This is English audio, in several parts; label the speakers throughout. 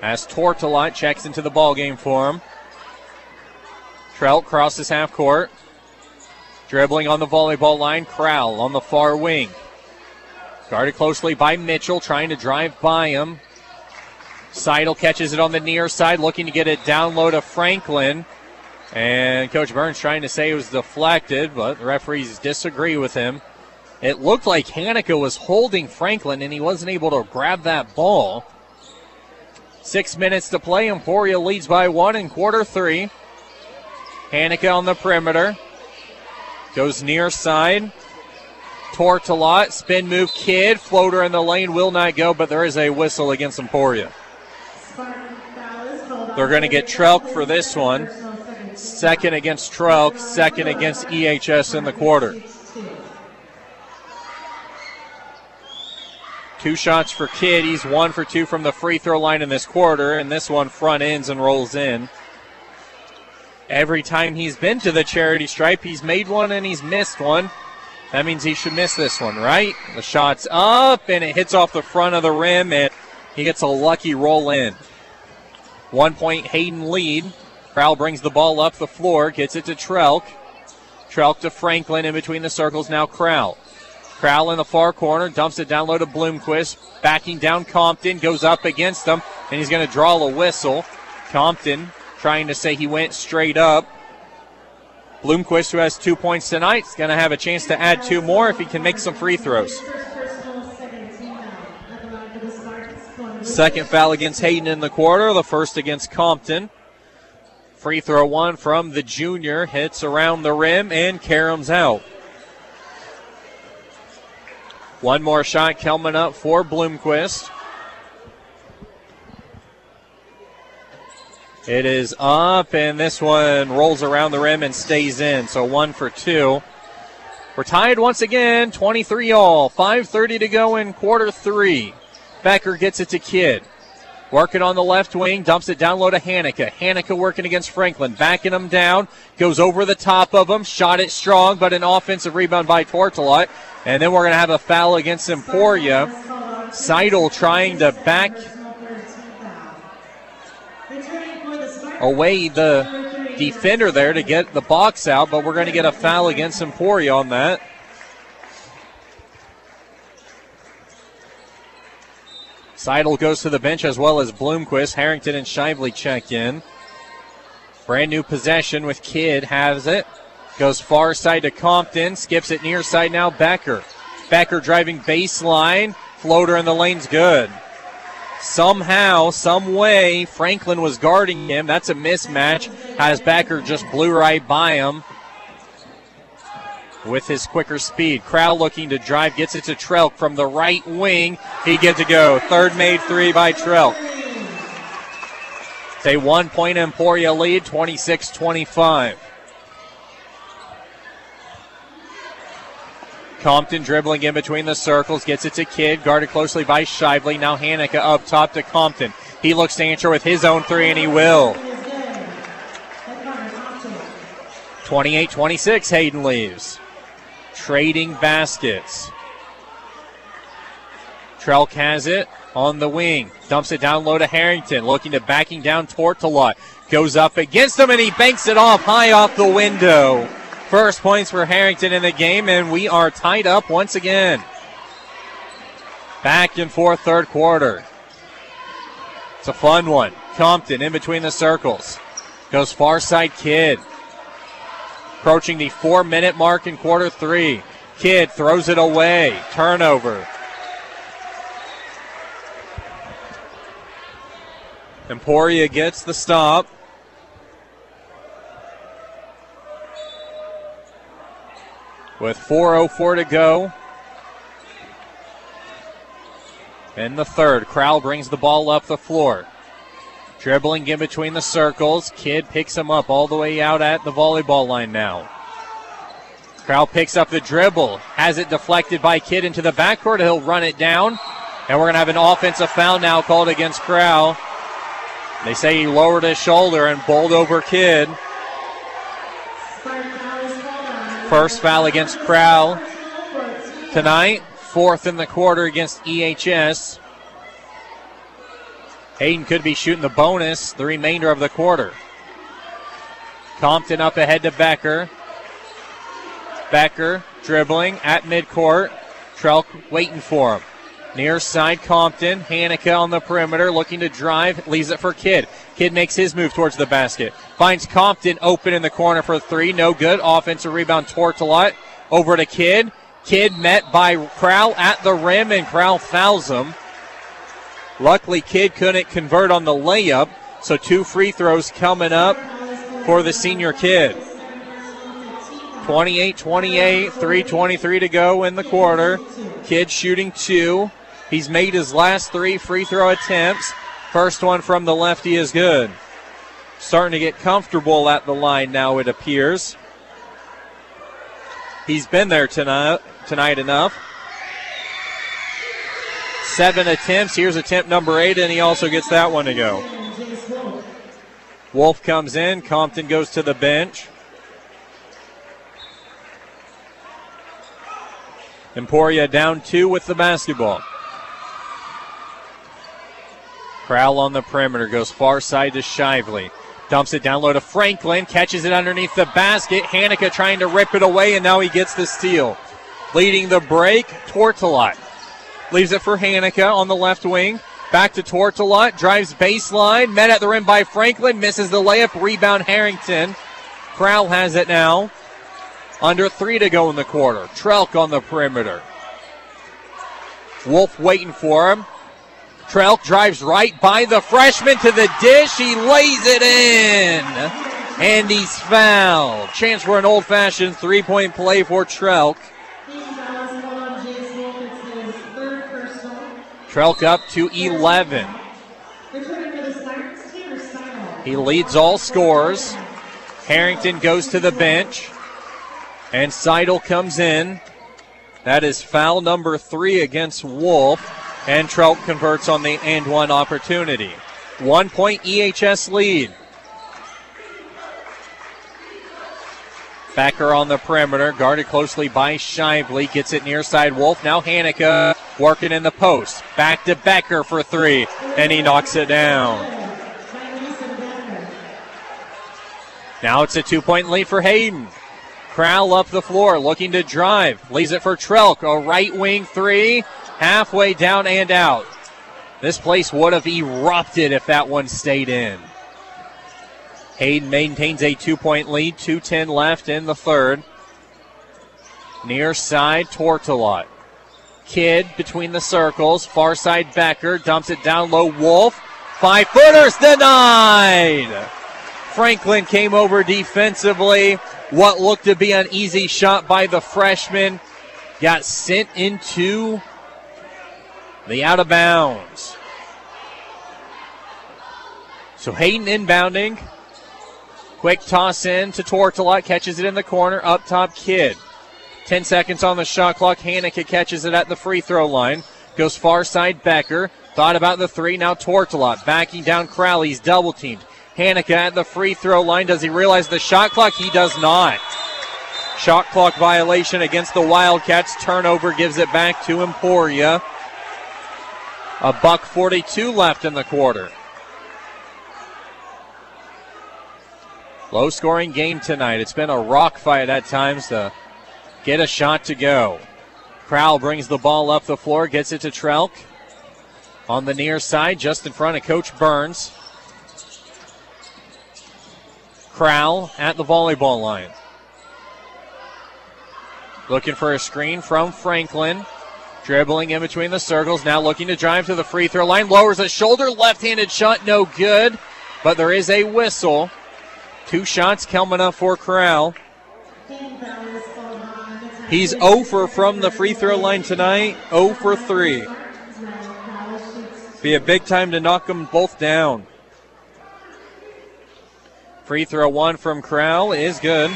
Speaker 1: as Tortolot checks into the ballgame for him. Trelk crosses half court. Dribbling on the volleyball line, Crowell on the far wing. Guarded closely by Mitchell, trying to drive by him. Seidel catches it on the near side, looking to get it down low to Franklin. And Coach Burns trying to say it was deflected, but the referees disagree with him. It looked like Hanika was holding Franklin, and he wasn't able to grab that ball. 6 minutes to play. Emporia leads by 1 in quarter 3. Hanika on the perimeter. Goes near side. Tortolot, spin move, Kidd. Floater in the lane, will not go, but there is a whistle against Emporia. They're going to get Trelk for this one. Second against Trelk, second against EHS in the quarter. 2 shots for Kidd. He's 1 for 2 from the free throw line in this quarter, and this one front ends and rolls in. Every time he's been to the charity stripe, he's made one and he's missed one. That means he should miss this one, right? The shot's up, and it hits off the front of the rim, and he gets a lucky roll in. 1 point Hayden lead. Crowell brings the ball up the floor, gets it to Trelk. Trelk to Franklin in between the circles, now Crowell. Crowell in the far corner, dumps it down low to Bloomquist. Backing down Compton, goes up against him, and he's going to draw a whistle. Compton trying to say he went straight up. Bloomquist, who has 2 points tonight, is going to have a chance to add 2 more if he can make some free throws. Second foul against Hayden in the quarter, the first against Compton. Free throw 1 from the junior, hits around the rim, and Karams out. 1 more shot coming up for Bloomquist. It is up, and this one rolls around the rim and stays in, so 1 for 2. We're tied once again, 23 all. 5:30 to go in quarter 3. Becker gets it to Kidd. Working on the left wing, dumps it down low to Hanika. Hanika working against Franklin, backing him down, goes over the top of him, shot it strong, but an offensive rebound by Tortolot. And then we're going to have a foul against Emporia. Seidel trying to back away the defender there to get the box out, but we're going to get a foul against Emporia on that. Seidel goes to the bench as well as Bloomquist. Harrington and Shively check in. Brand new possession with Kidd, has it. Goes far side to Compton, skips it near side now, Becker. Becker driving baseline, floater in the lane's good. Somehow, some way, Franklin was guarding him. That's a mismatch as Becker just blew right by him with his quicker speed. Crowell looking to drive, gets it to Trelk from the right wing. He gets to go. Third made 3 by Trelk. It's a 1 point Emporia lead, 26-25. Compton dribbling in between the circles, gets it to Kidd, guarded closely by Shively. Now Hanika up top to Compton. He looks to answer with his own 3, and he will. 28-26, Hayden leaves. Trading baskets. Trelk has it on the wing. Dumps it down low to Harrington. Looking to backing down Tortolot. Goes up against him, and he banks it off high off the window. First points for Harrington in the game, and we are tied up once again. Back and forth third quarter. It's a fun one. Compton in between the circles. Goes far side Kidd. Approaching the 4-minute mark in quarter 3. Kidd throws it away. Turnover. Emporia gets the stop. With 4:04 to go in the third. Crowell brings the ball up the floor. Dribbling in between the circles. Kidd picks him up all the way out at the volleyball line now. Crowell picks up the dribble. Has it deflected by Kidd into the backcourt. He'll run it down. And we're going to have an offensive foul now called against Crowell. They say he lowered his shoulder and bowled over Kidd. First foul against Crowell tonight. Fourth in the quarter against EHS. Hayden could be shooting the bonus the remainder of the quarter. Compton up ahead to Becker. Becker dribbling at midcourt. Trelk waiting for him. Near side Compton. Hanika on the perimeter looking to drive. Leaves it for Kidd. Kidd makes his move towards the basket. Finds Compton open in the corner for three. No good. Offensive rebound Tortolot. Over to Kidd. Kidd met by Crowell at the rim, and Crowell fouls him. Luckily, Kidd couldn't convert on the layup, so 2 free throws coming up for the senior Kidd. 28-28, 3:23 to go in the quarter. Kidd shooting 2. He's made his last 3 free throw attempts. First one from the lefty is good. Starting to get comfortable at the line now, it appears. He's been there tonight enough. 7 attempts. Here's attempt number 8, and he also gets that one to go. Wolf comes in. Compton goes to the bench. Emporia down 2 with the basketball. Crowell on the perimeter. Goes far side to Shively. Dumps it down low to Franklin. Catches it underneath the basket. Hanika trying to rip it away, and now he gets the steal. Leading the break, Tortolot. Leaves it for Hanika on the left wing. Back to Tortolot. Drives baseline. Met at the rim by Franklin. Misses the layup. Rebound Harrington. Crowell has it now. Under 3 to go in the quarter. Trelk on the perimeter. Wolf waiting for him. Trelk drives right by the freshman to the dish. He lays it in. And he's fouled. Chance for an old-fashioned three-point play for Trelk. Trelk up to 11. He leads all scorers. Harrington goes to the bench. And Seidel comes in. That is foul number 3 against Wolf. And Trelk converts on the and one opportunity. 1 point EHS lead. Becker on the perimeter, guarded closely by Shively. Gets it near side Wolf. Now Hanika working in the post. Back to Becker for 3, and he knocks it down. Now it's a 2-point lead for Hayden. Crowell up the floor, looking to drive. Leaves it for Trelk. A right wing 3. Halfway down and out. This place would have erupted if that one stayed in. Hayden maintains a 2-point lead. 2:10 left in the third. Near side, Tortolot. Kidd between the circles. Far side, Becker. Dumps it down low, Wolf. 5-footers denied. Franklin came over defensively. What looked to be an easy shot by the freshman got sent into the out of bounds. So Hayden inbounding. Quick toss in to Tortolot. Catches it in the corner. Up top, Kidd. 10 seconds on the shot clock. Hanika catches it at the free throw line. Goes far side, Becker. Thought about the 3. Now Tortolot backing down Crowley. He's double teamed. Hanika at the free throw line. Does he realize the shot clock? He does not. Shot clock violation against the Wildcats. Turnover gives it back to Emporia. $1:42 left in the quarter. Low-scoring game tonight. It's been a rock fight at times to get a shot to go. Crowell brings the ball up the floor, gets it to Trelk. On the near side, just in front of Coach Burns. Crowell at the volleyball line. Looking for a screen from Franklin. Dribbling in between the circles, now looking to drive to the free throw line. Lowers a shoulder, left-handed shot, no good. But there is a whistle. 2 shots coming up for Crowell. He's 0 for from the free throw line tonight, 0 for 3. Be a big time to knock them both down. Free throw 1 from Crowell is good.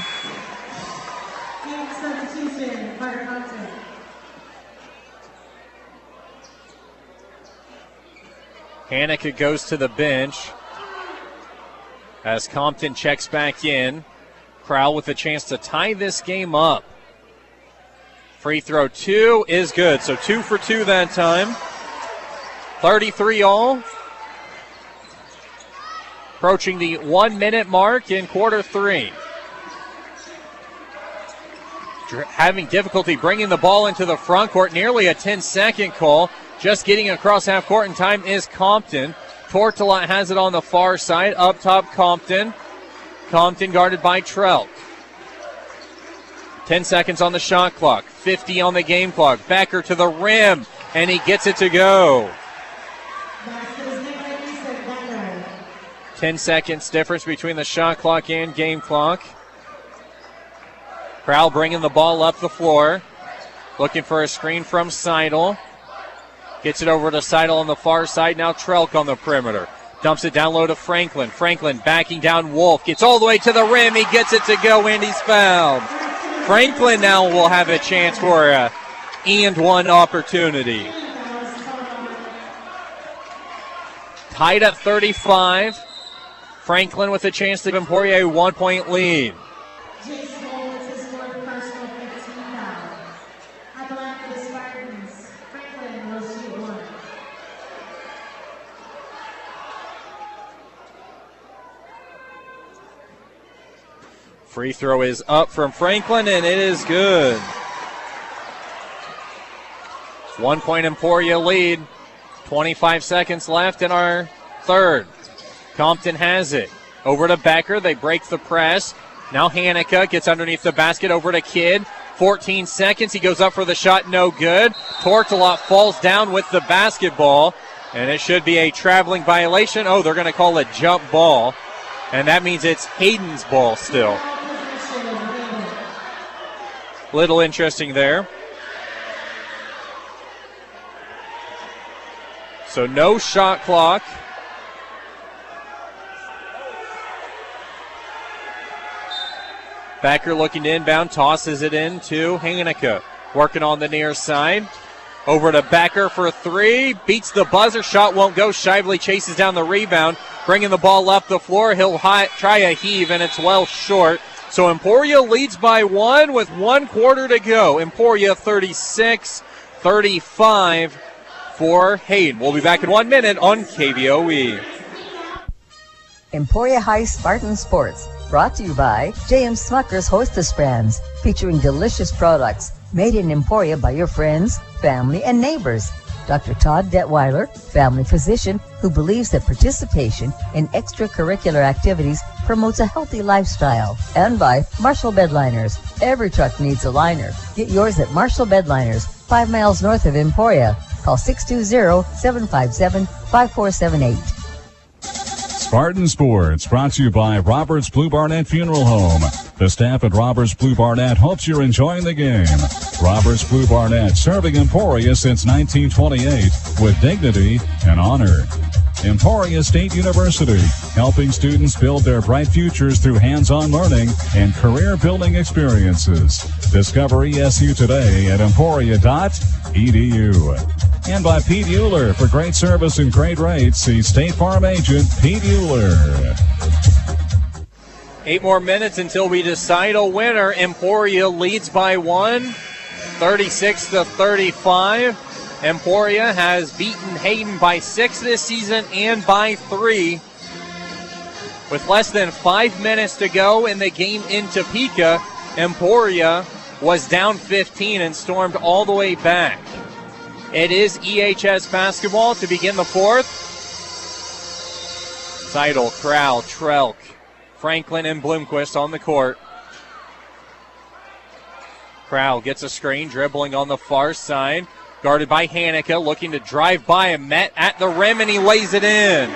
Speaker 1: Hanika goes to the bench as Compton checks back in. Crowell with a chance to tie this game up. Free throw 2 is good, so 2 for 2 that time. 33 all. Approaching the 1 minute mark in quarter three. Having difficulty bringing the ball into the front court, nearly a 10-second call. Just getting across half court in time is Compton. Tortolot has it on the far side. Up top, Compton. Compton guarded by Trelk. 10 seconds on the shot clock. 50 on the game clock. Becker to the rim, and he gets it to go. 10 seconds difference between the shot clock and game clock. Crowell bringing the ball up the floor. Looking for a screen from Seidel. Gets it over to Seidel on the far side. Now Trelk on the perimeter. Dumps it down low to Franklin. Franklin backing down Wolf. Gets all the way to the rim. He gets it to go, and he's fouled. Franklin now will have a chance for a and one opportunity. Tied at 35. Franklin with a chance to give Emporia a 1 point lead. Free throw is up from Franklin, and it is good. 1 point Emporia lead. 25 seconds left in our third. Compton has it. Over to Becker. They break the press. Now Hanukkah gets underneath the basket. Over to Kidd. 14 seconds. He goes up for the shot. No good. Tortolot falls down with the basketball. And it should be a traveling violation. Oh, they're going to call a jump ball. And that means it's Hayden's ball still. Little interesting there. So no shot clock. Becker looking to inbound, tosses it in to Hanukkah. Working on the near side. Over to Becker for three. Beats the buzzer. Shot won't go. Shively chases down the rebound. Bringing the ball up the floor. He'll try a heave, and it's well short. So Emporia leads by one with 1 quarter to go. Emporia 36-35 for Hayden. We'll be back in 1 minute on KVOE.
Speaker 2: Emporia High Spartan Sports, brought to you by J.M. Smucker's Hostess Brands, featuring delicious products made in Emporia by your friends, family, and neighbors. Dr. Todd Detweiler, family physician who believes that participation in extracurricular activities promotes a healthy lifestyle. And by Marshall Bedliners. Every truck needs a liner. Get yours at Marshall Bedliners, 5 miles north of Emporia. Call 620-757-5478.
Speaker 3: Spartan Sports, brought to you by Roberts Blue Barnett Funeral Home. The staff at Roberts Blue Barnett hopes you're enjoying the game. Roberts Blue Barnett, serving Emporia since 1928 with dignity and honor. Emporia State University, helping students build their bright futures through hands-on learning and career-building experiences. Discover ESU today at emporia.edu. And by Pete Euler, for great service and great rates, see State Farm agent Pete Euler.
Speaker 1: 8 more minutes until we decide a winner. Emporia leads by 1, 36-35. Emporia has beaten Hayden by 6 this season and by 3. With less than 5 minutes to go in the game in Topeka, Emporia was down 15 and stormed all the way back. It is EHS basketball to begin the fourth. Seidel, Crowell, Trelk, Franklin, and Bloomquist on the court. Crowell gets a screen, dribbling on the far side. Guarded by Hanukkah, looking to drive by and met at the rim, and he lays it in.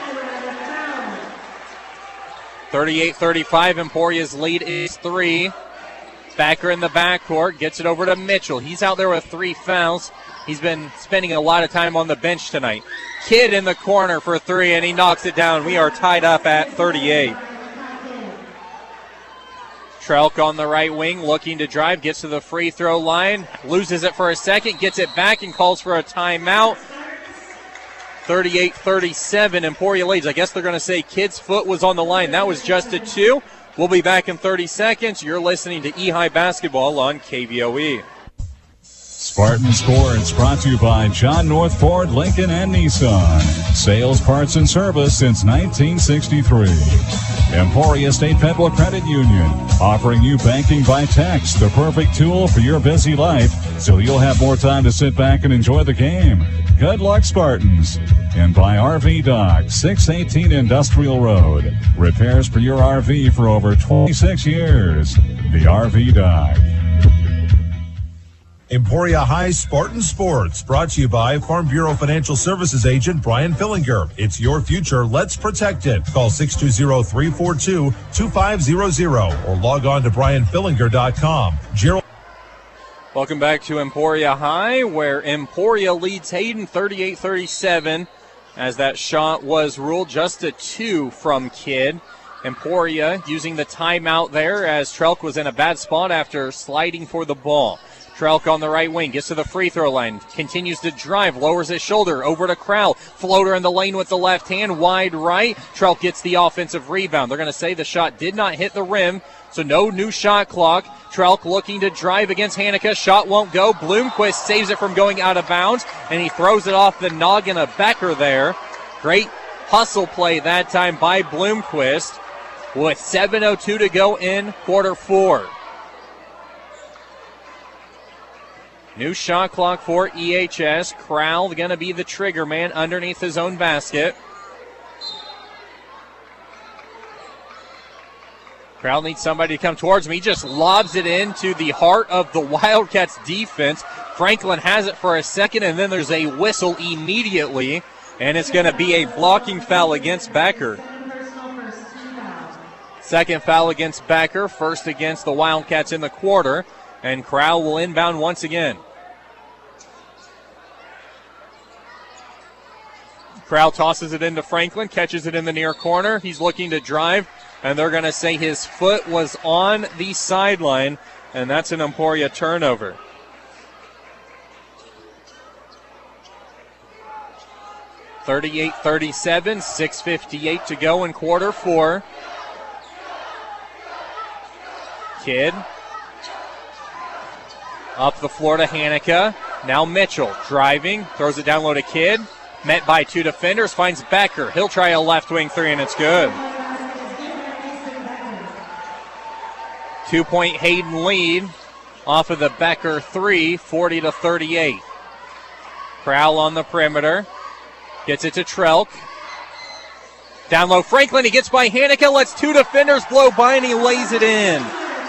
Speaker 1: 38-35, Emporia's lead is 3. Becker in the backcourt, gets it over to Mitchell. He's out there with 3 fouls. He's been spending a lot of time on the bench tonight. Kidd in the corner for 3, and he knocks it down. We are tied up at 38. Trelk on the right wing, looking to drive, gets to the free throw line, loses it for a second, gets it back and calls for a timeout. 38-37, Emporia leads. I guess they're going to say Kidd's foot was on the line. That was just a 2. We'll be back in 30 seconds. You're listening to Ehi Basketball on KVOE.
Speaker 3: Spartan Sports brought to you by John North Ford, Lincoln, and Nissan. Sales, parts, and service since 1963. Emporia State Federal Credit Union, offering you banking by text, the perfect tool for your busy life, so you'll have more time to sit back and enjoy the game. Good luck, Spartans. And by RV Dock, 618 Industrial Road. Repairs for your RV for over 26 years. The RV Dock.
Speaker 4: Emporia High Spartan Sports, brought to you by Farm Bureau Financial Services agent Brian Fillinger. It's your future. Let's protect it. Call 620-342-2500 or log on to brianfillinger.com. Gerald.
Speaker 1: Welcome back to Emporia High, where Emporia leads Hayden 38-37 as that shot was ruled just a 2 from Kidd. Emporia using the timeout there as Trelk was in a bad spot after sliding for the ball. Trelk on the right wing, gets to the free throw line, continues to drive, lowers his shoulder, over to Crowell. Floater in the lane with the left hand, wide right. Trelk gets the offensive rebound. They're going to say the shot did not hit the rim, so no new shot clock. Trelk looking to drive against Hanukkah. Shot won't go. Bloomquist saves it from going out of bounds, and he throws it off the noggin of Becker there. Great hustle play that time by Bloomquist with 7:02 to go in quarter 4. New shot clock for EHS. Crowell going to be the trigger man underneath his own basket. Crowell needs somebody to come towards him. He just lobs it into the heart of the Wildcats defense. Franklin has it for a second, and then there's a whistle immediately, and it's going to be a blocking foul against Becker. Second foul against Becker, first against the Wildcats in the quarter, and Crowell will inbound once again. Crowell tosses it into Franklin, catches it in the near corner. He's looking to drive, and they're going to say his foot was on the sideline, and that's an Emporia turnover. (38-37), 6:58 to go in quarter 4. Kidd up the floor to Hanukkah. Now Mitchell driving, throws it down low to Kidd. Met by 2 defenders, finds Becker. He'll try a left wing 3, and it's good. 2-point Hayden lead off of the Becker 3, 40-38. Crowell on the perimeter. Gets it to Trelk. Down low, Franklin. He gets by Hanukkah. Lets 2 defenders blow by, and he lays it in.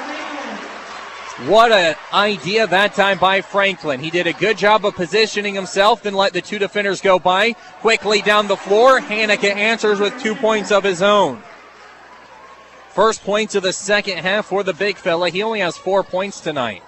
Speaker 1: What an idea that time by Franklin. He did a good job of positioning himself, then let the 2 defenders go by. Quickly down the floor, Hanukkah answers with 2 points of his own. First points of the second half for the big fella. He only has 4 points tonight.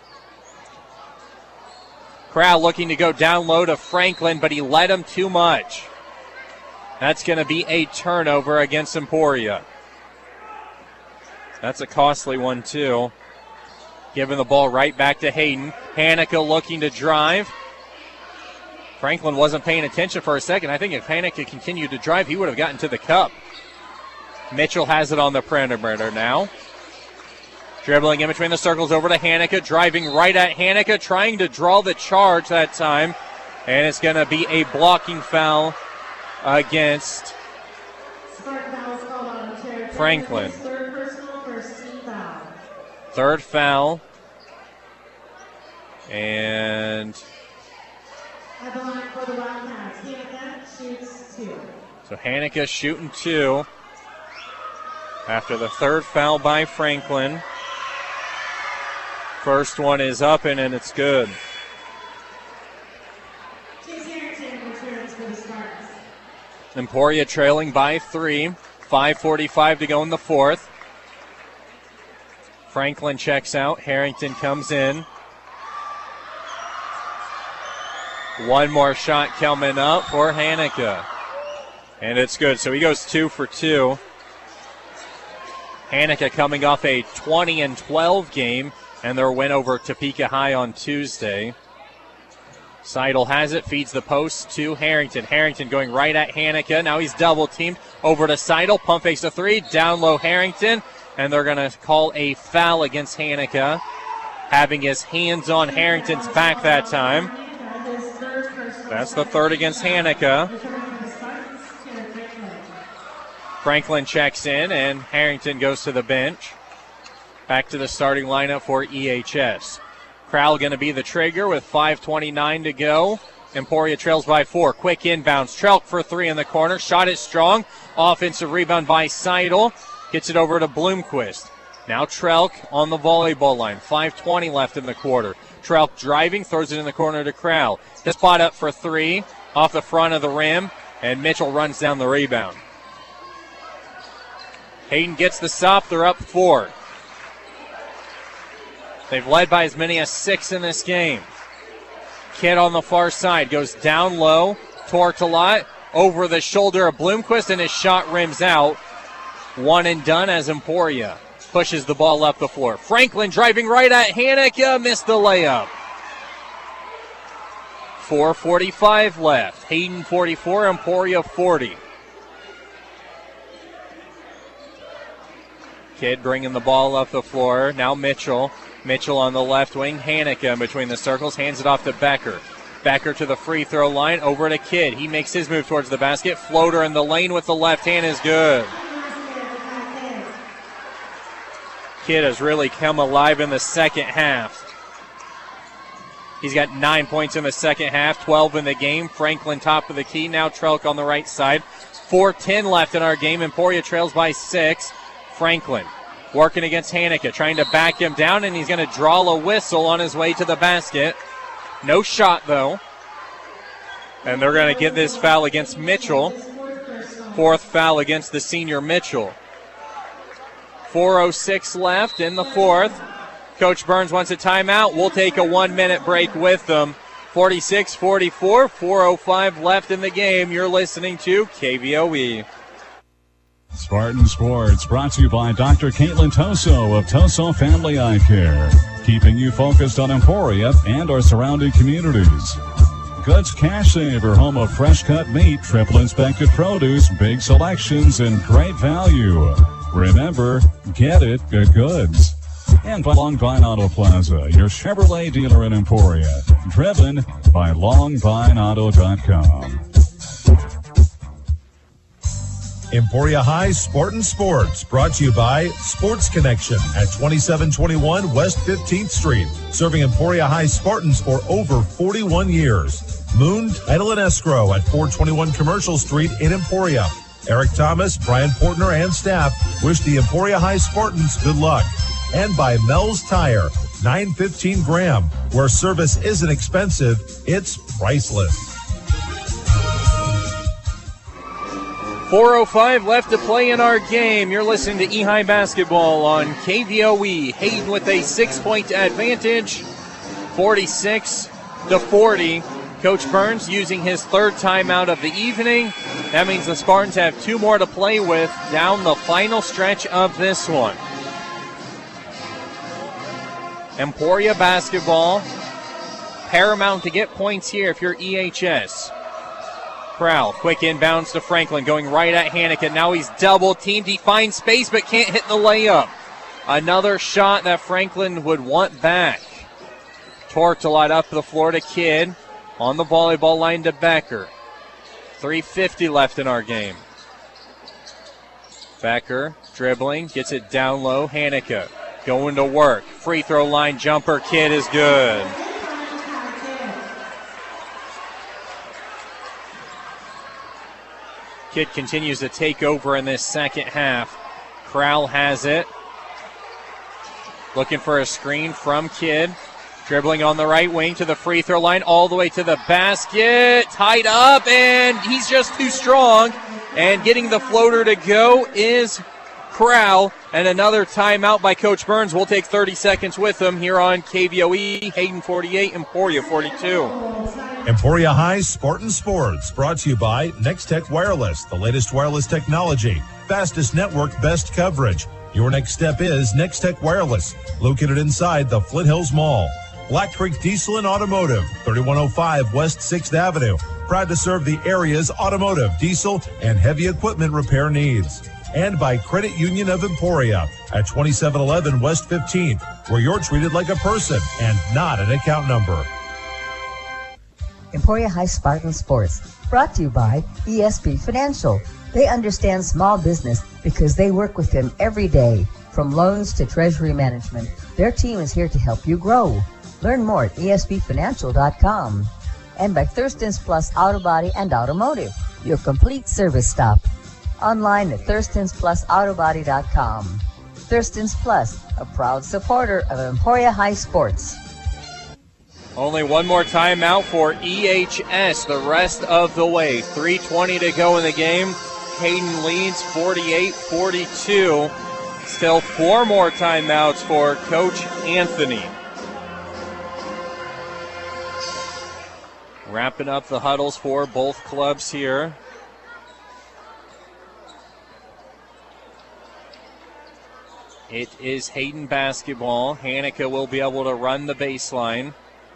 Speaker 1: Crowell looking to go down low to Franklin, but he let him too much. That's going to be a turnover against Emporia. That's a costly one, too. Giving the ball right back to Hayden. Hanukkah looking to drive. Franklin wasn't paying attention for a second. I think if Hanukkah continued to drive, he would have gotten to the cup. Mitchell has it on the perimeter now. Dribbling in between the circles over to Hanukkah. Driving right at Hanukkah. Trying to draw the charge that time. And it's going to be a blocking foul against Franklin. Third foul. And so Hanukkah shooting 2 after the third foul by Franklin. First one is up and it's good. Emporia trailing by 3. 5:45 to go in the fourth. Franklin checks out. Harrington comes in. One more shot coming up for Hanukkah. And it's good. So he goes 2 for 2. Hanukkah coming off a 20-12 game and their win over Topeka High on Tuesday. Seidel has it, feeds the post to Harrington. Harrington going right at Hanukkah. Now he's double-teamed. Over to Seidel. Pump fakes a 3. Down low Harrington. And they're going to call a foul against Hanukkah. having his hands on Harrington's back that time. That's the third against Hanukkah. Franklin checks in, and Harrington goes to the bench. Back to the starting lineup for EHS. Crowell going to be the trigger with 5:29 to go. Emporia trails by 4. Quick inbounds. Trelk for 3 in the corner. Shot is strong. Offensive rebound by Seidel. Gets it over to Bloomquist. Now Trelk on the volleyball line. 5:20 left in the quarter. Trelk driving, throws it in the corner to Crowell. The spot up for 3 off the front of the rim, and Mitchell runs down the rebound. Hayden gets the stop. They're up 4. They've led by as many as 6 in this game. Kidd on the far side goes down low. Tortolot over the shoulder of Bloomquist, and his shot rims out. One and done as Emporia pushes the ball up the floor. Franklin driving right at Hanukkah, missed the layup. 4:45 left. Hayden 44, Emporia 40. Kidd bringing the ball up the floor. Now Mitchell. Mitchell on the left wing. Hanukkah in between the circles. Hands it off to Becker. Becker to the free throw line. Over to Kidd. He makes his move towards the basket. Floater in the lane with the left hand is good. Kidd has really come alive in the second half. He's got 9 points in the second half, 12 in the game. Franklin top of the key. Now Trelk on the right side. 4:10 left in our game. Emporia trails by 6. Franklin working against Hanukkah, trying to back him down, and he's going to draw a whistle on his way to the basket. No shot, though. And they're going to get this foul against Mitchell. 4th foul against the senior Mitchell. 4:06 left in the 4th. Coach Burns wants a timeout. We'll take a 1-minute break with them. 46-44, 4:05 left in the game. You're listening to KVOE.
Speaker 3: Spartan Sports brought to you by Dr. Caitlin Toso of Toso Family Eye Care, keeping you focused on Emporia and our surrounding communities. Goods Cash Saver, home of fresh cut meat, triple inspected produce, big selections, and great value. Remember, get it at Goods. And by Long Vine Auto Plaza, your Chevrolet dealer in Emporia, driven by longvineauto.com.
Speaker 4: Emporia High Spartan Sports, brought to you by Sports Connection at 2721 West 15th Street, serving Emporia High Spartans for over 41 years. Moon Title and Escrow at 421 Commercial Street in Emporia. Eric Thomas, Brian Portner, and staff wish the Emporia High Spartans good luck. And by Mel's Tire, 915 Graham, where service isn't expensive, it's priceless.
Speaker 1: 4:05 left to play in our game. You're listening to E-High Basketball on KVOE. Hayden with a 6-point advantage, 46-40. Coach Burns using his 3rd timeout of the evening. That means the Spartans have 2 more to play with down the final stretch of this one. Emporia basketball, paramount to get points here if you're EHS. Crowell, quick inbounds to Franklin, going right at Hanukkah. Now he's double teamed. He finds space but can't hit the layup. Another shot that Franklin would want back. Tortolot up the floor to Kidd. On the volleyball line to Becker. 3:50 left in our game. Becker dribbling, gets it down low. Hanukkah going to work. Free throw line jumper. Kidd is good. Kidd continues to take over in this second half. Crowell has it. Looking for a screen from Kidd. Dribbling on the right wing to the free throw line, all the way to the basket. Tied up, and he's just too strong. And getting the floater to go is Crowell. And another timeout by Coach Burns. We'll take 30 seconds with him here on KVOE. Hayden 48, Emporia 42.
Speaker 4: Emporia High Spartan Sports, brought to you by Nextech Wireless, the latest wireless technology, fastest network, best coverage. Your next step is Nextech Wireless, located inside the Flint Hills Mall. Black Creek Diesel and Automotive, 3105 West 6th Avenue. Proud to serve the area's automotive, diesel, and heavy equipment repair needs. and by Credit Union of Emporia at 2711 West 15th, where you're treated like a person and not an account number.
Speaker 2: Emporia High Spartan Sports, brought to you by ESP Financial. They understand small business because they work with them every day. From loans to treasury management, their team is here to help you grow. Learn more at espfinancial.com. And by Thurston's Plus Auto Body and Automotive, your complete service stop. Online at thurstonsplusautobody.com. Thurston's Plus, a proud supporter of Emporia High Sports.
Speaker 1: Only one more timeout for EHS the rest of the way. 3:20 to go in the game. Hayden leads 48-42. Still 4 more timeouts for Coach Anthony. Wrapping up the huddles for both clubs here. It is Hayden basketball. Hanukkah will be able to run the baseline.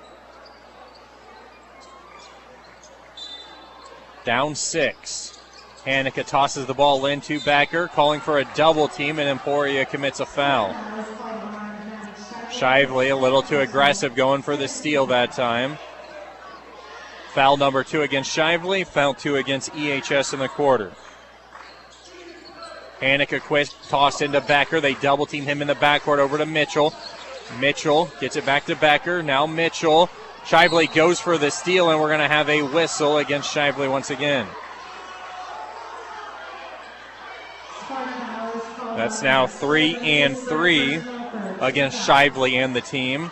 Speaker 1: Down 6. Hanukkah tosses the ball in to Becker, calling for a double team, and Emporia commits a foul. Shively a little too aggressive, going for the steal that time. Foul number 2 against Shively, foul 2 against EHS in the quarter. Hanukkah quick toss into Becker. They double team him in the backcourt over to Mitchell. Mitchell gets it back to Becker. Now Mitchell. Shively goes for the steal, and we're going to have a whistle against Shively once again. That's now 3 and 3 against Shively and the team.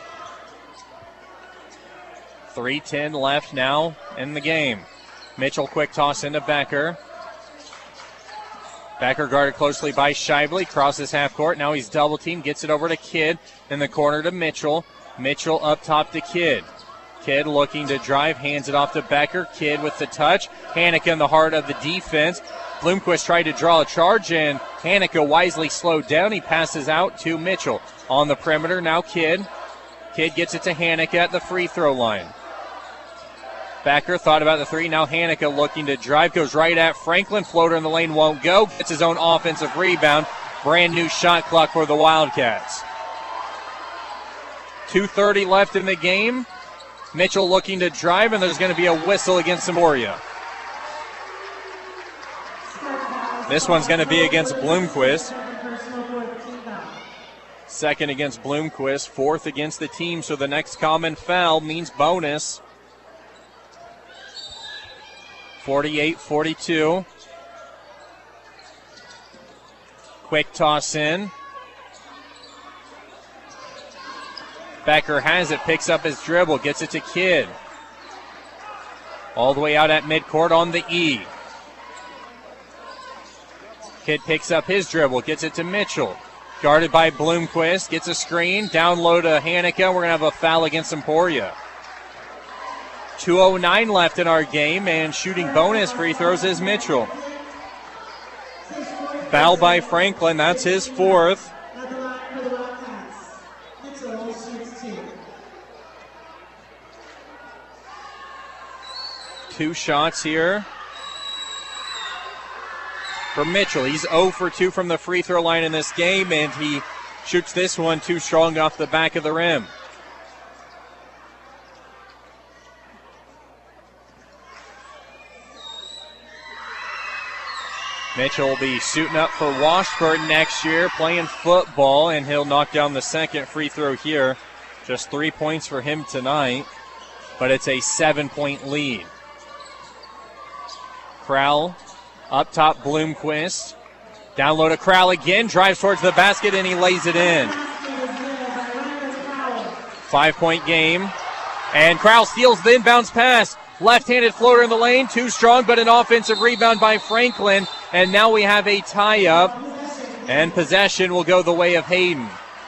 Speaker 1: 3:10 left now in the game. Mitchell quick toss into Becker. Becker guarded closely by Shively, crosses half court. Now he's double teamed, gets it over to Kidd in the corner to Mitchell. Mitchell up top to Kidd. Kidd looking to drive, hands it off to Becker. Kidd with the touch. Hanukkah in the heart of the defense. Bloomquist tried to draw a charge, and Hanukkah wisely slowed down. He passes out to Mitchell. On the perimeter, now Kidd. Kidd gets it to Hanukkah at the free throw line. Becker thought about the 3. Now Hanukkah looking to drive. Goes right at Franklin. Floater in the lane won't go. Gets his own offensive rebound. Brand new shot clock for the Wildcats. 2:30 left in the game. Mitchell looking to drive, and there's going to be a whistle against Emporia. This one's going to be against Bloomquist. Second against Bloomquist, 4th against the team, so the next common foul means bonus. 48-42. Quick toss in. Becker has it, picks up his dribble, gets it to Kidd. All the way out at midcourt on the E. Kidd picks up his dribble, gets it to Mitchell. Guarded by Bloomquist, gets a screen, down low to Hanukkah. We're going to have a foul against Emporia. 2:09 left in our game, and shooting bonus free throws is Mitchell. Foul by Franklin, that's his 4th. Two shots here from Mitchell. He's 0 for 2 from the free throw line in this game, and he shoots this one too strong off the back of the rim. Mitchell will be suiting up for Washburn next year, playing football, and he'll knock down the second free throw here. Just 3 points for him tonight, but it's a 7-point lead. Crowell up top, Bloomquist. Down low to Crowell again, drives towards the basket, and he lays it in. 5-point game. And Crowell steals the inbounds pass. Left-handed floater in the lane, too strong, but an offensive rebound by Franklin. And now we have a tie-up, and possession will go the way of Hayden.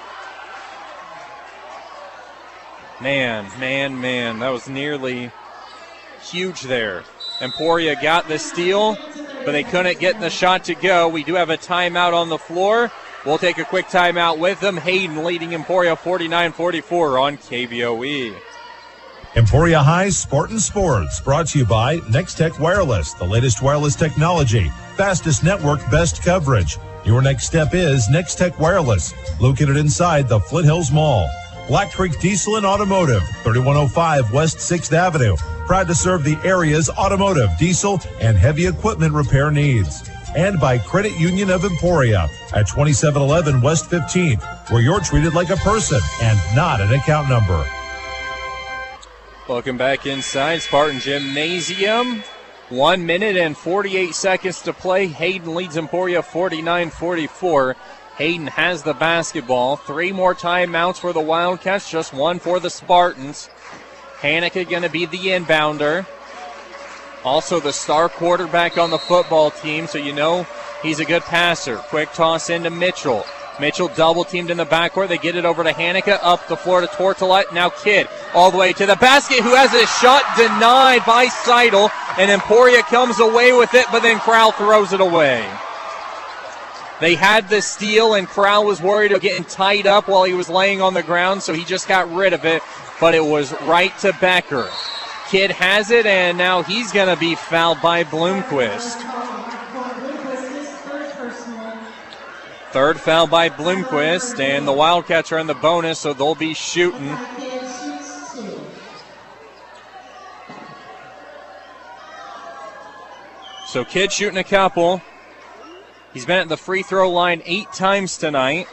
Speaker 1: Man, that was nearly huge there. Emporia got the steal, but they couldn't get the shot to go. We do have a timeout on the floor. We'll take a quick timeout with them. Hayden leading Emporia 49-44 on KBOE.
Speaker 4: Emporia High Spartan Sports, brought to you by Next Tech Wireless, the latest wireless technology, fastest network, best coverage. Your next step is Next Tech Wireless, located inside the Flint Hills Mall. Black Creek Diesel and Automotive, 3105 West 6th Avenue, proud to serve the area's automotive, diesel, and heavy equipment repair needs. And by Credit Union of Emporia at 2711 West 15th, where you're treated like a person and not an account number.
Speaker 1: Welcome back inside Spartan Gymnasium. 1 minute and 48 seconds to play. Hayden leads Emporia 49-44. Hayden has the basketball. 3 more timeouts for the Wildcats, just 1 for the Spartans. Hanika going to be the inbounder. Also the star quarterback on the football team, so you know he's a good passer. Quick toss into Mitchell. Mitchell double-teamed in the backcourt. They get it over to Hanika, up the floor to Tortolet. Now Kidd all the way to the basket, who has a shot denied by Seidel, and Emporia comes away with it, but then Crowell throws it away. They had the steal, and Crowell was worried of getting tied up while he was laying on the ground, so he just got rid of it, but it was right to Becker. Kidd has it, and now he's going to be fouled by Bloomquist. Third foul by Bloomquist, and the Wildcats are in the bonus, so they'll be shooting. So Kidd shooting a couple. He's been at the free throw line 8 times tonight,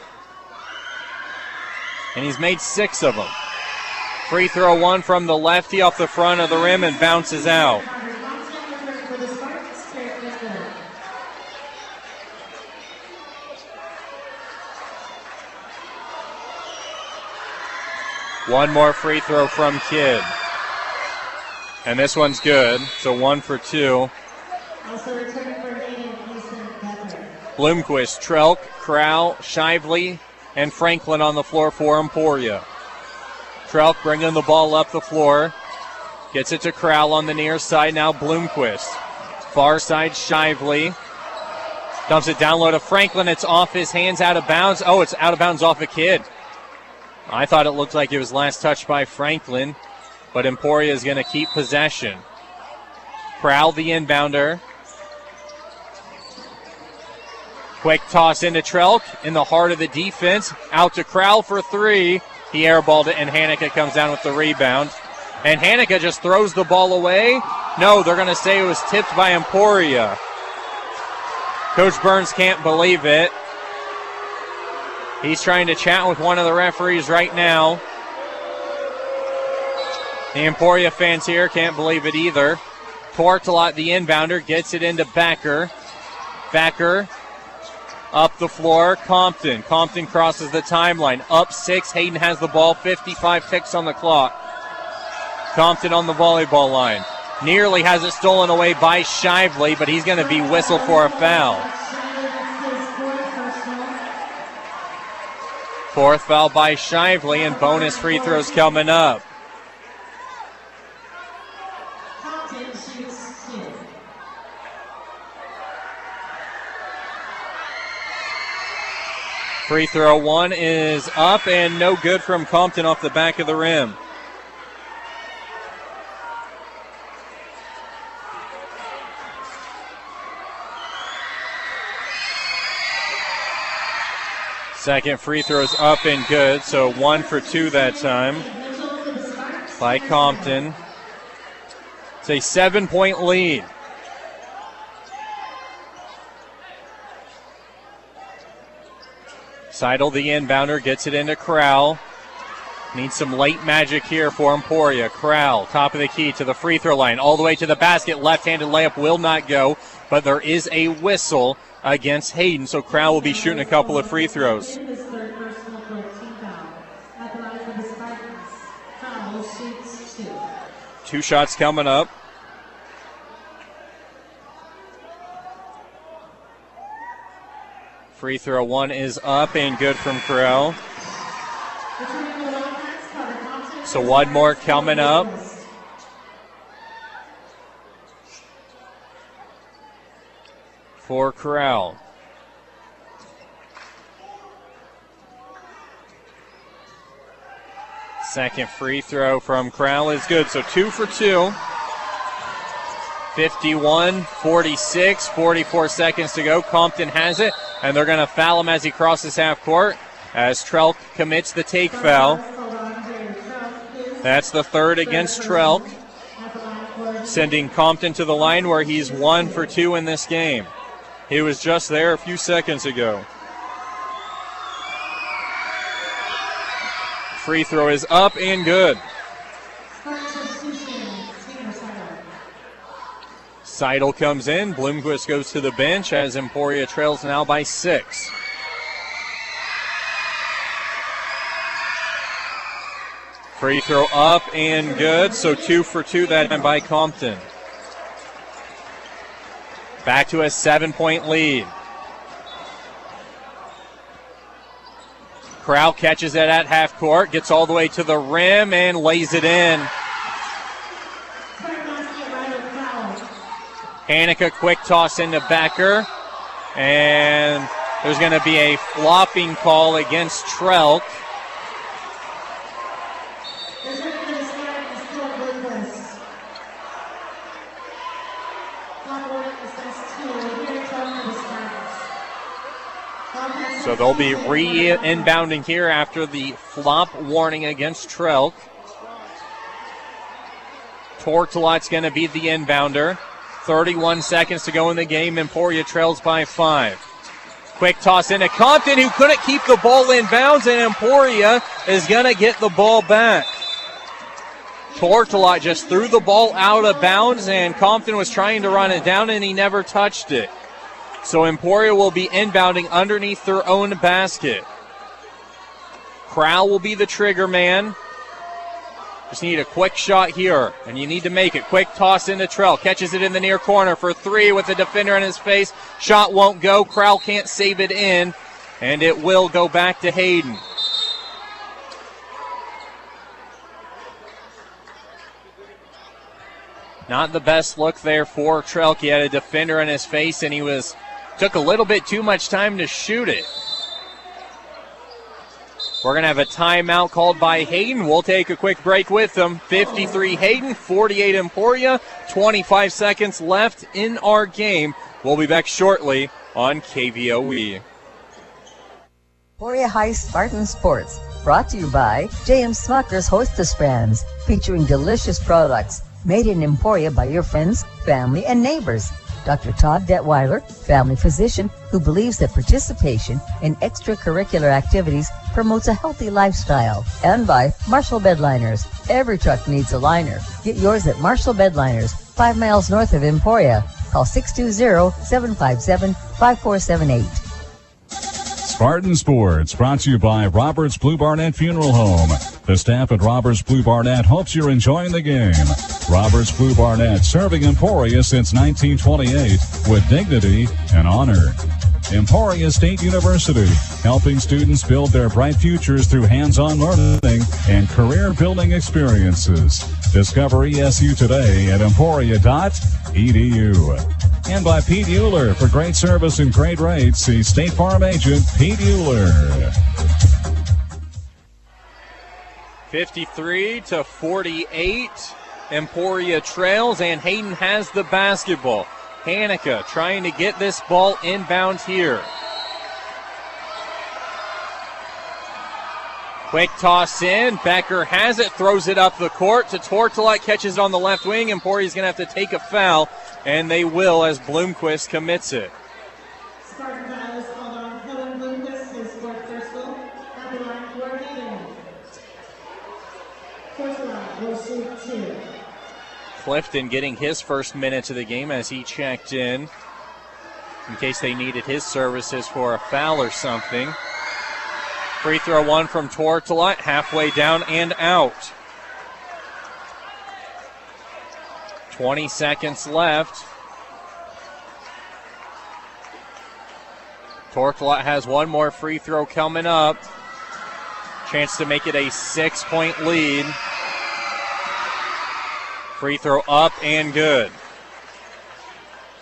Speaker 1: and he's made 6 of them. Free throw 1 from the lefty off the front of the rim and bounces out. One more free throw from Kidd. And this one's good, so 1 for 2. Bloomquist, Trelk, Crowell, Shively, and Franklin on the floor for Emporia. Trelk bringing the ball up the floor. Gets it to Crowell on the near side. Now Bloomquist. Far side, Shively. Dumps it down low to Franklin. It's off his hands, out of bounds. Oh, it's out of bounds off a Kidd. I thought it looked like it was last touched by Franklin, but Emporia is going to keep possession. Crowell, the inbounder. Quick toss into Trelk in the heart of the defense. Out to Crowell for 3. He airballed it, and Hanika comes down with the rebound. And Hanika just throws the ball away. No, they're going to say it was tipped by Emporia. Coach Burns can't believe it. He's trying to chat with one of the referees right now. The Emporia fans here can't believe it either. Tortolot, the inbounder, gets it into Becker. Becker up the floor. Compton. Compton crosses the timeline. Up 6. Hayden has the ball. 55 ticks on the clock. Compton on the volleyball line. Nearly has it stolen away by Shively, but he's going to be whistled for a foul. 4th foul by Shively, and bonus free throws coming up. Free throw 1 is up and no good from Compton off the back of the rim. Second free throw's up and good, so 1 for 2 that time by Compton. It's a 7-point lead. Seidel, the inbounder, gets it into Crowell. Needs some late magic here for Emporia. Crowell, top of the key to the free throw line, all the way to the basket. Left-handed layup will not go, but there is a whistle against Hayden, so Crowell will be shooting a couple of free throws. Two shots coming up. Free throw 1 is up and good from Crowell. So 1 more coming up. For Crowell. Second free throw from Crowell is good. So 2 for 2. 51-46, 44 seconds to go. Compton has it, and they're going to foul him as he crosses half court as Trelk commits the take foul. That's the third against Trelk, sending Compton to the line where he's 1 for 2 in this game. He was just there a few seconds ago. Free throw is up and good. Seidel comes in. Bloomquist goes to the bench as Emporia trails now by 6. Free throw up and good. So 2 for 2 that time by Compton. Back to a 7-point lead. Crowell catches it at half court, gets all the way to the rim and lays it in. Hanukkah quick toss into Becker, and there's going to be a flopping call against Trelk. So they'll be re-inbounding here after the flop warning against Trelk. Tortolot's going to be the inbounder. 31 seconds to go in the game. Emporia trails by 5. Quick toss into Compton, who couldn't keep the ball in bounds, and Emporia is going to get the ball back. Tortolot just threw the ball out of bounds, and Compton was trying to run it down, and he never touched it. So Emporia will be inbounding underneath their own basket. Crowell will be the trigger man. Just need a quick shot here, and you need to make it. Quick toss into Trell. Catches it in the near corner for 3 with the defender in his face. Shot won't go. Crowell can't save it in, and it will go back to Hayden. Not the best look there for Trelk. He had a defender in his face, and he took a little bit too much time to shoot it. We're going to have a timeout called by Hayden. We'll take a quick break with them. 53 Hayden, 48 Emporia, 25 seconds left in our game. We'll be back shortly on KVOE.
Speaker 2: Emporia High Spartan Sports, brought to you by J.M. Smucker's Hostess Brands, featuring delicious products made in Emporia by your friends, family, and neighbors. Dr. Todd Detweiler, family physician who believes that participation in extracurricular activities promotes a healthy lifestyle. And by Marshall Bedliners. Every truck needs a liner. Get yours at Marshall Bedliners, 5 miles north of Emporia. Call 620-757-5478.
Speaker 3: Spartan Sports, brought to you by Roberts Blue Barnett Funeral Home. The staff at Roberts Blue Barnett hopes you're enjoying the game. Roberts Blue Barnett, serving Emporia since 1928 with dignity and honor. Emporia State University, helping students build their bright futures through hands-on learning and career-building experiences. Discover ESU today at emporia.edu. And by Pete Euler. For great service and great rates, see State Farm agent Pete Euler.
Speaker 1: 53-48. Emporia trails, and Hayden has the basketball. Hanukkah trying to get this ball inbound here. Quick toss in. Becker has it, throws it up the court to Tortolot, catches it on the left wing. Emporia's going to have to take a foul, and they will as Bloomquist commits it.
Speaker 5: Spartan fouls called on Helen Bloomquist, his fourth personal. At the line for Hayden. Tortolot will shoot 2.
Speaker 1: Clifton getting his first minutes of the game as he checked in case they needed his services for a foul or something. Free throw 1 from Tortolot, halfway down and out. 20 seconds left. Tortolot has one more free throw coming up. Chance to make it a 6-point lead. Free throw up and good.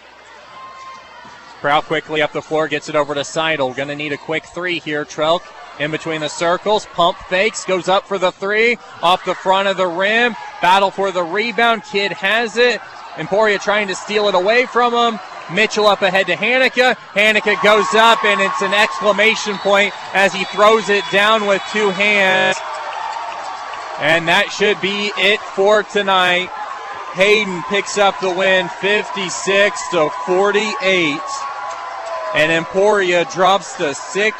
Speaker 1: Crowell quickly up the floor, gets it over to Seidel. Going to need a quick 3 here. Trelk in between the circles. Pump fakes, goes up for the three, off the front of the rim. Battle for the rebound. Kidd has it. Emporia trying to steal it away from him. Mitchell up ahead to Hanika. Hanika goes up, and it's an exclamation point as he throws it down with two hands. And that should be it for tonight. Hayden picks up the win 56-48. And Emporia drops to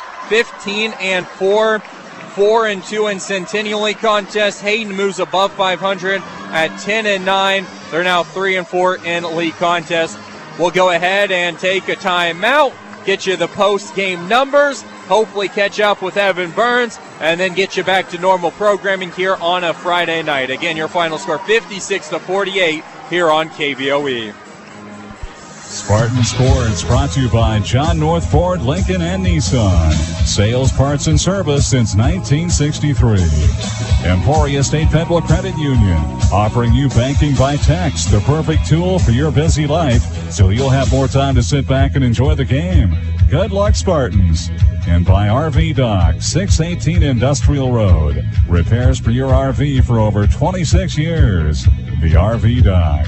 Speaker 1: 15-4, 4-2 in Centennial League contest. Hayden moves above 500 at 10-9. They're now 3-4 in league contest. We'll go ahead and take a timeout, get you the post-game numbers, hopefully catch up with Evan Burns, and then get you back to normal programming here on a Friday night. Again, your final score 56-48 here on KVOE.
Speaker 3: Spartan Sports brought to you by John North Ford, Lincoln, and Nissan. Sales, parts, and service since 1963. Emporia State Federal Credit Union, offering you banking by text, the perfect tool for your busy life, so you'll have more time to sit back and enjoy the game. Good luck, Spartans. And by RV Dock, 618 Industrial Road. Repairs for your RV for over 26 years. The RV Dock.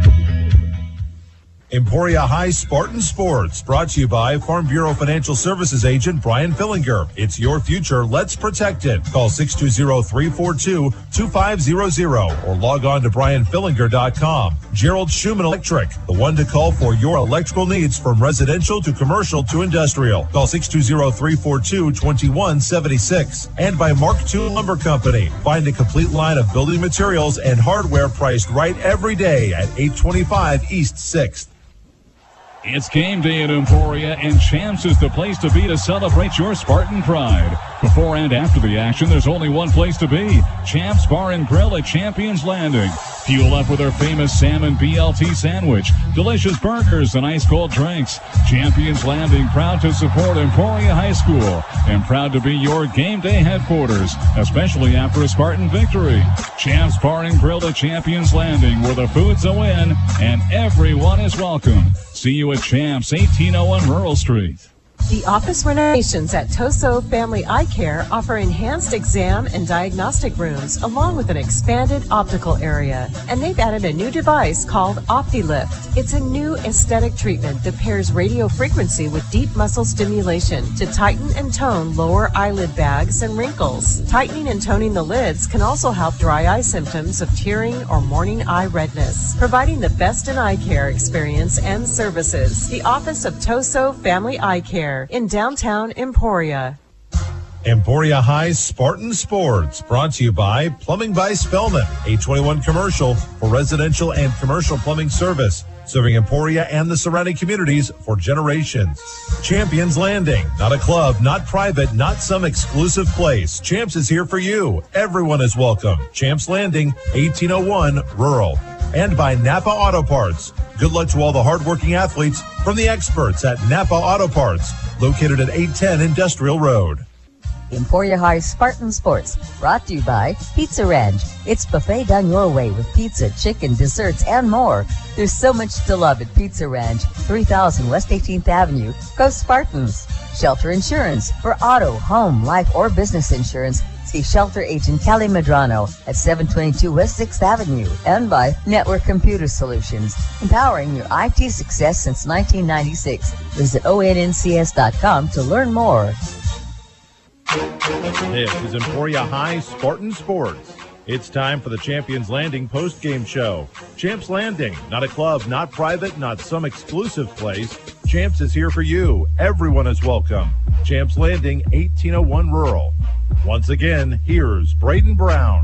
Speaker 4: Emporia High Spartan Sports, brought to you by Farm Bureau Financial Services agent Brian Fillinger. It's your future. Let's protect it. Call 620-342-2500 or log on to brianfillinger.com. Gerald Schumann Electric, the one to call for your electrical needs from residential to commercial to industrial. Call 620-342-2176. And by Mark II Lumber Company. Find a complete line of building materials and hardware priced right every day at 825 East 6th.
Speaker 3: It's game day at Emporia, and Champs is the place to be to celebrate your Spartan pride. Before and after the action, there's only one place to be. Champs Bar and Grill at Champions Landing. Fuel up with our famous salmon BLT sandwich, delicious burgers, and ice-cold drinks. Champions Landing, proud to support Emporia High School and proud to be your game day headquarters, especially after a Spartan victory. Champs Bar and Grill at Champions Landing, where the food's a win and everyone is welcome. See you at Champs, 1801 Rural Street.
Speaker 6: The office renovations at Toso Family Eye Care offer enhanced exam and diagnostic rooms along with an expanded optical area. And they've added a new device called OptiLift. It's a new aesthetic treatment that pairs radio frequency with deep muscle stimulation to tighten and tone lower eyelid bags and wrinkles. Tightening and toning the lids can also help dry eye symptoms of tearing or morning eye redness, providing the best in eye care experience and services. The office of Toso Family Eye Care in downtown Emporia.
Speaker 4: Emporia High Spartan Sports, brought to you by Plumbing by Spellman, 821 Commercial for residential and commercial plumbing service, serving Emporia and the surrounding communities for generations. Champions Landing, not a club, not private, not some exclusive place. Champs is here for you. Everyone is welcome. Champs Landing, 1801 Rural. And by Napa Auto Parts. Good luck to all the hardworking athletes from the experts at Napa Auto Parts, located at 810 Industrial Road.
Speaker 2: Emporia High Spartan Sports, brought to you by Pizza Ranch. It's buffet done your way with pizza, chicken, desserts, and more. There's so much to love at Pizza Ranch, 3000 West 18th Avenue. Go Spartans! Shelter Insurance for auto, home, life, or business insurance. See Shelter Agent Kelly Medrano at 722 West 6th Avenue. And by Network Computer Solutions, empowering your IT success since 1996. Visit ONNCS.com to learn more.
Speaker 4: This is Emporia High Spartan Sports. It's time for the Champions Landing post-game show. Champs Landing, not a club, not private, not some exclusive place. Champs is here for you. Everyone is welcome. Champs Landing, 1801 Rural. Once again, here's Braden Brown.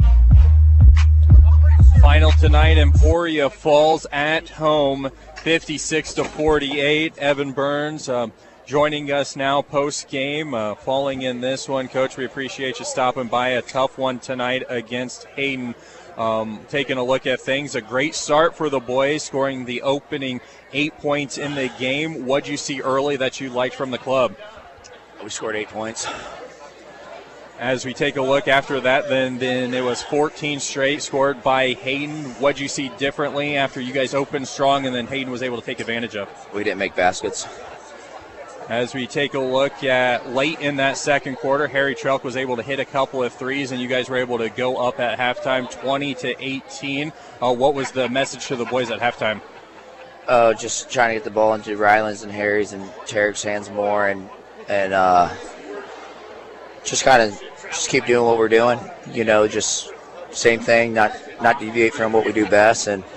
Speaker 1: Final tonight, Emporia falls at home 56-48. Evan Burns joining us now post-game, falling in this one. Coach, we appreciate you stopping by. A tough one tonight against Hayden. Taking a look at things, a great start for the boys, scoring the opening 8 points in the game. What'd you see early that you liked from the club?
Speaker 7: We scored 8 points.
Speaker 1: As we take a look after that, then it was 14 straight scored by Hayden. What'd you see differently after you guys opened strong and then Hayden was able to take advantage of?
Speaker 7: We didn't make baskets.
Speaker 1: As we take a look at late in that second quarter, Harry Trelk was able to hit a couple of threes, and you guys were able to go up at halftime 20-18. What was the message to the boys at halftime?
Speaker 7: Just trying to get the ball into Ryland's and Harry's and Tarek's hands more, and just keep doing what we're doing. You know, just same thing, not deviate from what we do best. And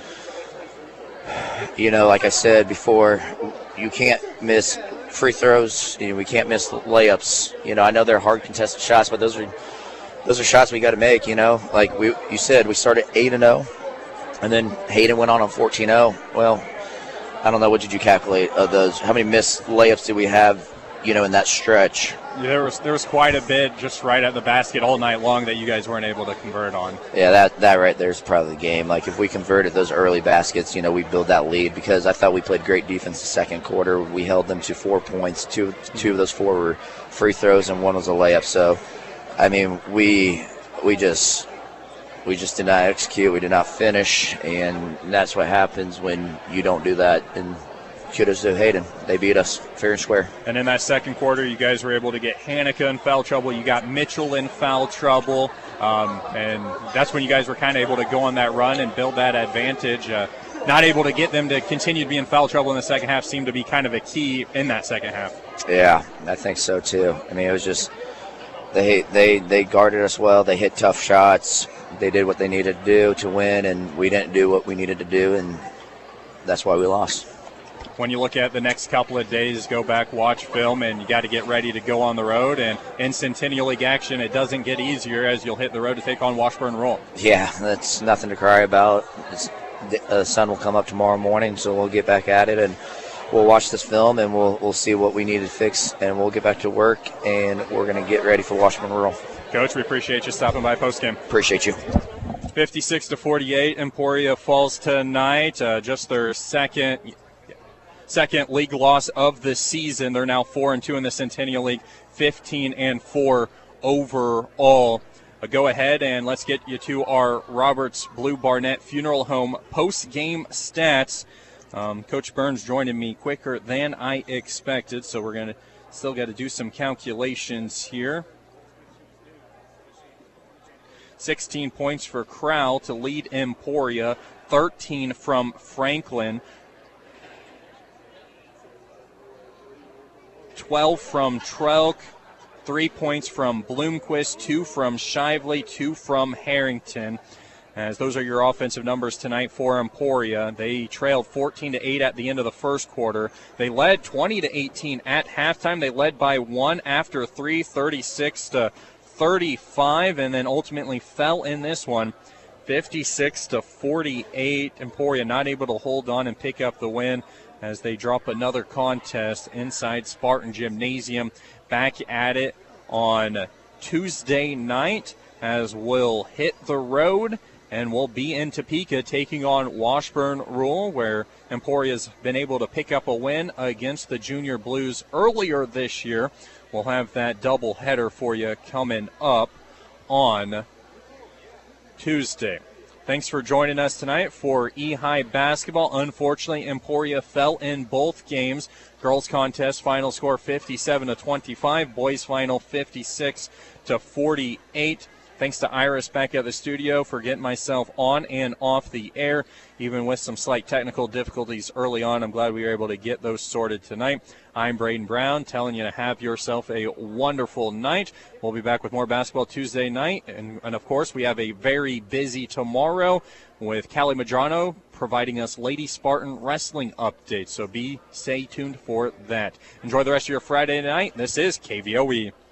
Speaker 7: you know, like I said before, you can't miss free throws. You know, we can't miss layups. You know, I know they're hard contested shots, but those are shots we got to make. You know, like you said, we started 8-0, and then Hayden went on 14-0. Well, I don't know, what did you calculate of those? How many missed layups did we have, you know, in that stretch?
Speaker 1: Yeah, there was quite a bit just right at the basket all night long that you guys weren't able to convert on.
Speaker 7: Yeah, that right there is probably the game. Like, if we converted those early baskets, you know, we build that lead, because I thought we played great defense the second quarter. We held them to 4 points. Two of those 4 were free throws, and 1 was a layup. So, I mean, we just did not execute. We did not finish, and that's what happens when you don't do that. And kudos to Hayden. They beat us fair and square.
Speaker 1: And in that second quarter, you guys were able to get Hanukkah in foul trouble. You got Mitchell in foul trouble. And that's when you guys were kind of able to go on that run and build that advantage. Not able to get them to continue to be in foul trouble in the second half seemed to be kind of a key in that second half.
Speaker 7: Yeah, I think so too. I mean, it was just they guarded us well. They hit tough shots. They did what they needed to do to win, and we didn't do what we needed to do, and that's why we lost.
Speaker 1: When you look at the next couple of days, go back, watch film, and you got to get ready to go on the road. And in Centennial League action, it doesn't get easier as you'll hit the road to take on Washburn Rural.
Speaker 7: Yeah, that's nothing to cry about. The sun will come up tomorrow morning, so we'll get back at it, and we'll watch this film, and we'll see what we need to fix, and we'll get back to work, and we're going to get ready for Washburn Rural.
Speaker 1: Coach, we appreciate you stopping by postgame.
Speaker 7: Appreciate you.
Speaker 1: 56-48, Emporia falls tonight. Just their second league loss of the season. They're now 4-2 in the Centennial League, 15-4 overall. Go ahead and let's get you to our Roberts Blue Barnett Funeral Home post-game stats. Coach Burns joining me quicker than I expected, so we're going to still got to do some calculations here. 16 points for Crowell to lead Emporia, 13 from Franklin, 12 from Trelk, 3 points from Bloomquist, 2 from Shively, 2 from Harrington. As those are your offensive numbers tonight for Emporia. They trailed 14-8 at the end of the first quarter. They led 20-18 at halftime. They led by 1 after 3, 36-35, and then ultimately fell in this one, 56-48. Emporia not able to hold on and pick up the win as they drop another contest inside Spartan Gymnasium. Back at it on Tuesday night as we'll hit the road and we'll be in Topeka taking on Washburn Rural, where Emporia's been able to pick up a win against the Junior Blues earlier this year. We'll have that double header for you coming up on Tuesday. Thanks for joining us tonight for E-High basketball. Unfortunately, Emporia fell in both games. Girls contest final score 57-25. Boys final 56-48. Thanks to Iris back at the studio for getting myself on and off the air, even with some slight technical difficulties early on. I'm glad we were able to get those sorted tonight. I'm Braden Brown, telling you to have yourself a wonderful night. We'll be back with more basketball Tuesday night. And of course, we have a very busy tomorrow with Callie Madrano providing us Lady Spartan wrestling updates. So stay tuned for that. Enjoy the rest of your Friday night. This is KVOE.